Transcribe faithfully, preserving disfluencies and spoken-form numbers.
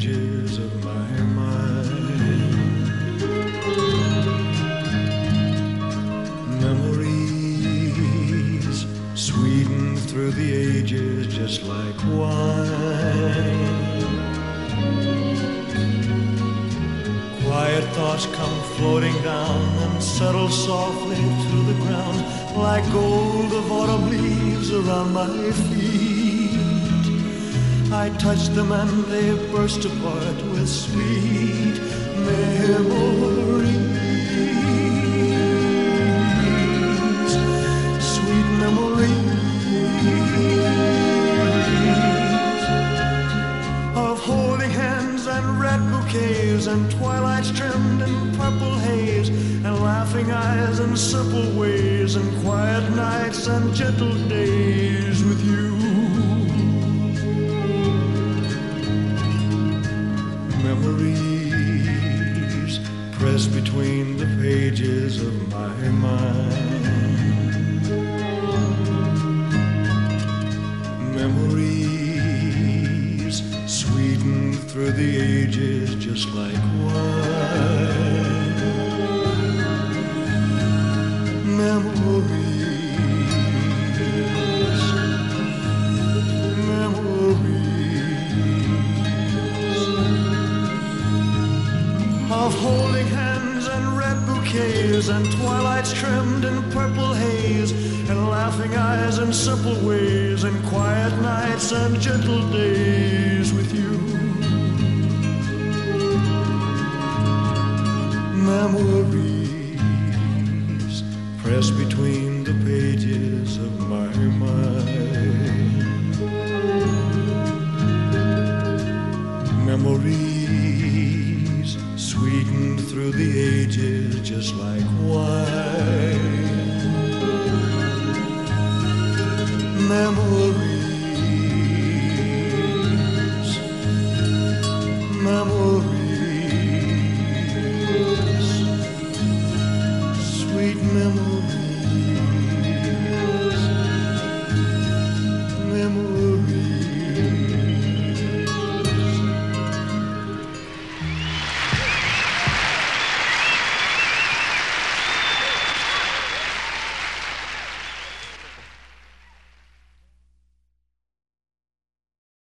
pages of my mind. Memories sweetened through the ages just like wine. Quiet thoughts come floating down and settle softly to the ground like gold of autumn leaves around my feet. I touch them and they burst apart with sweet memories. Sweet memories of holding hands and red bouquets and twilights trimmed in purple haze and laughing eyes and simple ways and quiet nights and gentle days with you. Memories pressed between the pages of my mind. Memories sweetened through the ages just like wine. Memories, memories of holding hands and red bouquets and twilights trimmed in purple haze and laughing eyes and simple ways and quiet nights and gentle days with you. Memories pressed between